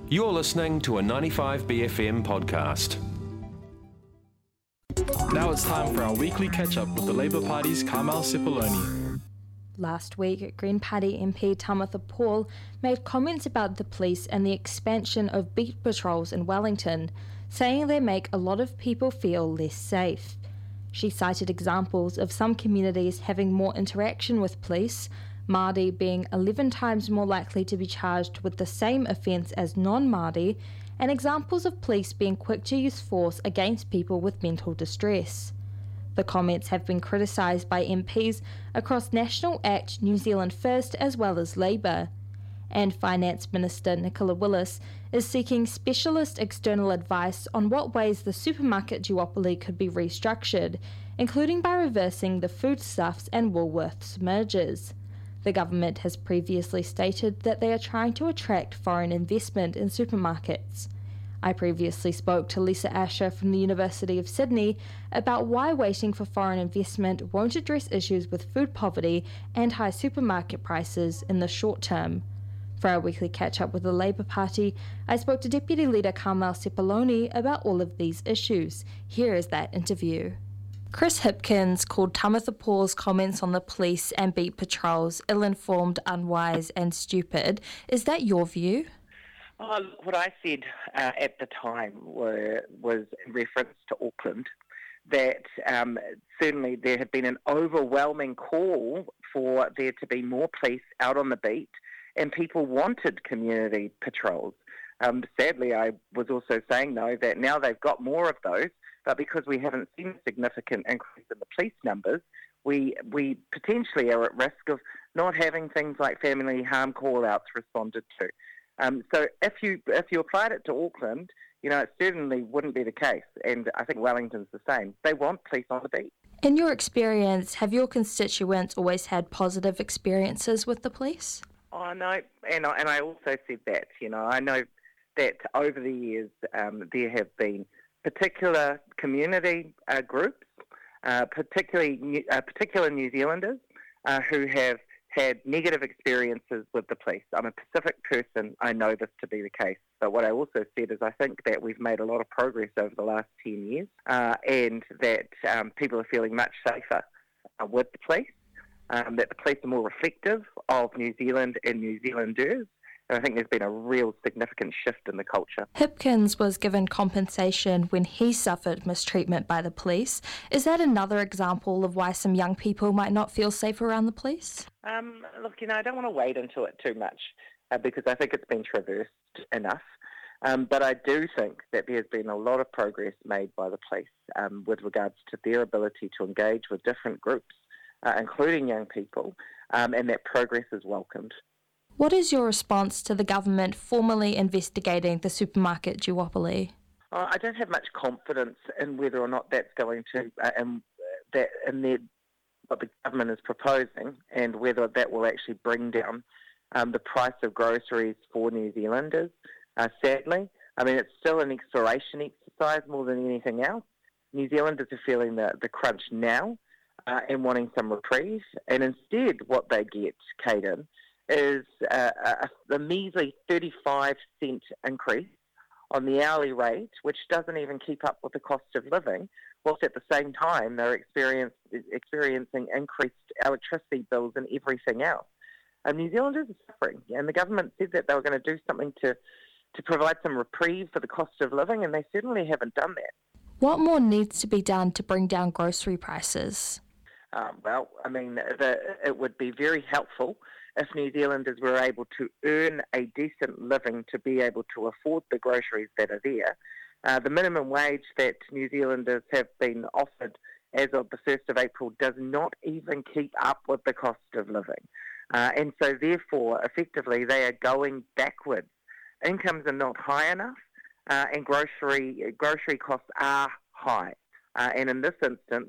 You're listening to a 95BFM podcast. Now it's time for our weekly catch-up with the Labour Party's Carmel Sepuloni. Last week, Green Party MP Tamitha Paul made comments about the police and the expansion of beat patrols in Wellington, saying they make a lot of people feel less safe. She cited examples of some communities having more interaction with police, Māori being 11 times more likely to be charged with the same offence as non-Māori, and examples of police being quick to use force against people with mental distress. The comments have been criticised by MPs across National Act, New Zealand First as well as Labour. And Finance Minister Nicola Willis is seeking specialist external advice on what ways the supermarket duopoly could be restructured, including by reversing the Foodstuffs and Woolworths mergers. The government has previously stated that they are trying to attract foreign investment in supermarkets. I previously spoke to Lisa Asher from the University of Sydney about why waiting for foreign investment won't address issues with food poverty and high supermarket prices in the short term. For our weekly catch-up with the Labour Party, I spoke to Deputy Leader Carmel Sepuloni about all of these issues. Here is that interview. Chris Hipkins called Tamitha Paul's comments on the police and beat patrols ill-informed, unwise and stupid. Is that your view? What I said at the time was in reference to Auckland, that certainly there had been an overwhelming call for there to be more police out on the beat, and people wanted community patrols. Sadly, I was also saying, though, that now they've got more of those, but because we haven't seen a significant increase in the police numbers, we potentially are at risk of not having things like family harm call-outs responded to. So if you applied it to Auckland, it certainly wouldn't be the case. And I think Wellington's the same. They want police on the beat. In your experience, have your constituents always had positive experiences with the police? Oh, no. And I also said that, I know that over the years there have been particular community groups, particular New Zealanders who have had negative experiences with the police. I'm a Pacific person, I know this to be the case. But what I also said is I think that we've made a lot of progress over the last 10 years and that people are feeling much safer with the police, that the police are more reflective of New Zealand and New Zealanders. And I think there's been a real significant shift in the culture. Hipkins was given compensation when he suffered mistreatment by the police. Is that another example of why some young people might not feel safe around the police? Look, I don't want to wade into it too much because I think it's been traversed enough. But I do think that there's been a lot of progress made by the police with regards to their ability to engage with different groups, including young people, and that progress is welcomed. What is your response to the government formally investigating the supermarket duopoly? I don't have much confidence in whether or not that's going to, what the government is proposing, and whether that will actually bring down the price of groceries for New Zealanders. Sadly, it's still an exploration exercise more than anything else. New Zealanders are feeling the crunch now and wanting some reprieve, and instead what they get, Caden, is a measly 35-cent increase on the hourly rate, which doesn't even keep up with the cost of living, whilst at the same time they're experiencing increased electricity bills and everything else. New Zealanders are suffering, and the government said that they were going to do something to provide some reprieve for the cost of living, and they certainly haven't done that. What more needs to be done to bring down grocery prices? It would be very helpful if New Zealanders were able to earn a decent living to be able to afford the groceries that are there. The minimum wage that New Zealanders have been offered as of the 1st of April does not even keep up with the cost of living. And so therefore, effectively, they are going backwards. Incomes are not high enough, and grocery costs are high. And in this instance,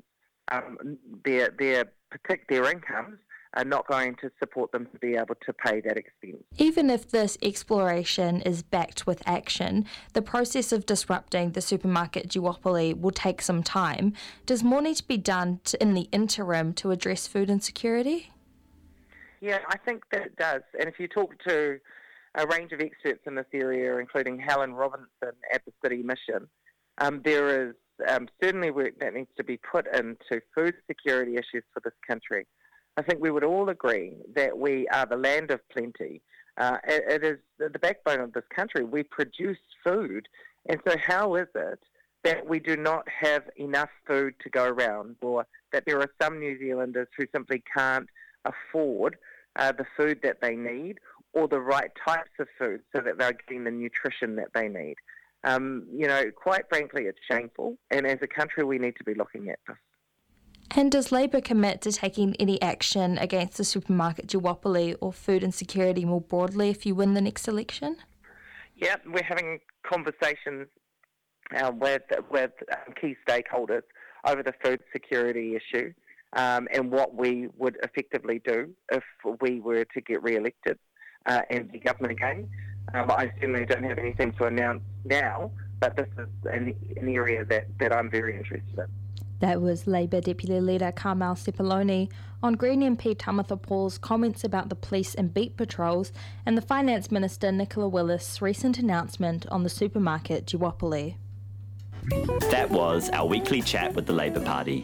their incomes are not going to support them to be able to pay that expense. Even if this exploration is backed with action, the process of disrupting the supermarket duopoly will take some time. Does more need to be done in the interim to address food insecurity? Yeah, I think that it does. And if you talk to a range of experts in this area, including Helen Robinson at the City Mission, there is certainly work that needs to be put into food security issues for this country. I think we would all agree that we are the land of plenty. It is the backbone of this country. We produce food. And so how is it that we do not have enough food to go around, or that there are some New Zealanders who simply can't afford the food that they need or the right types of food so that they're getting the nutrition that they need? Quite frankly, it's shameful. And as a country, we need to be looking at this. And does Labour commit to taking any action against the supermarket duopoly or food insecurity more broadly if you win the next election? Yeah, we're having conversations with key stakeholders over the food security issue and what we would effectively do if we were to get re-elected and be government again. I certainly don't have anything to announce now, but this is an area that I'm very interested in. That was Labour Deputy Leader Carmel Sepuloni on Green MP Tamitha Paul's comments about the police and beat patrols and the Finance Minister Nicola Willis' recent announcement on the supermarket duopoly. That was our weekly chat with the Labour Party.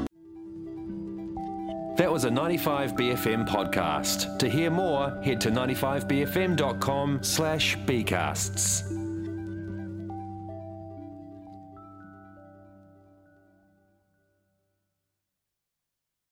That was a 95BFM podcast. To hear more, head to 95bfm.com/bcasts.